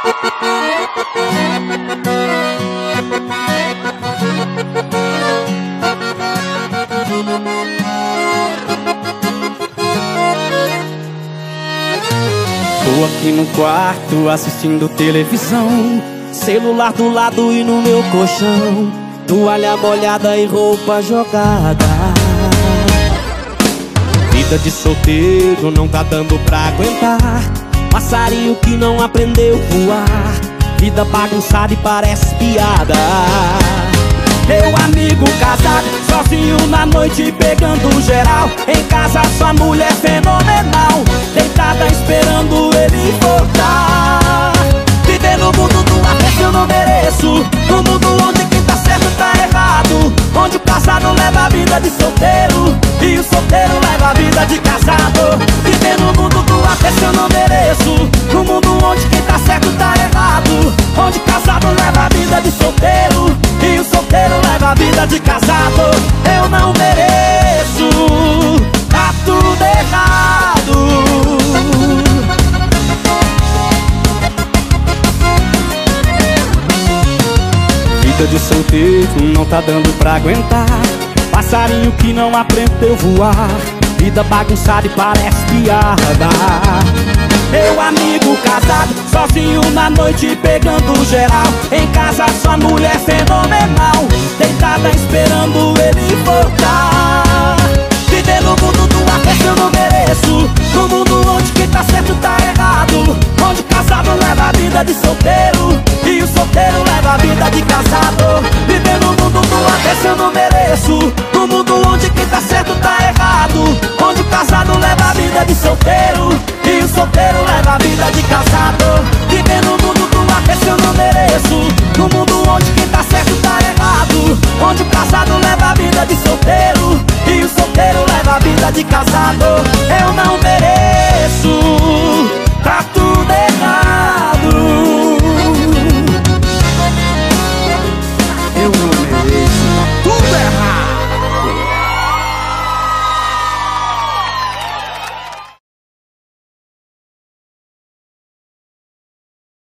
Tô aqui no quarto assistindo televisão, celular do lado e no meu colchão, toalha molhada e roupa jogada. Vida de solteiro não tá dando pra aguentar, passarinho que não aprendeu a voar, vida bagunçada e parece piada. Meu amigo casado, sozinho na noite pegando geral, em casa sua mulher fenomenal, deitada esperando ele voltar. Viver no mundo do avesso eu não mereço, no mundo onde quem tá certo tá errado, onde o casado leva a vida de solteiro e o solteiro leva a vida de casado. Viver no mundo do avesso eu não mereço, no mundo onde quem tá certo tá errado, onde o casado leva a vida de solteiro e o solteiro leva a vida de casado. Eu não mereço, tá tudo errado. Vida de solteiro não tá dando pra aguentar, passarinho que não aprendeu a voar, vida bagunçada e parece piada. Meu amigo casado, sozinho na noite pegando geral, em casa sua mulher fenomenal, deitada esperando ele voltar. Viver no mundo do avesso eu não mereço, no mundo onde quem tá certo tá errado, onde o casado leva a vida de solteiro e o solteiro leva a vida de casado. Viver no mundo do avesso eu não mereço, no mundo onde quem tá certo tá errado, onde o casado leva a vida de solteiro e o solteiro leva a vida de casado.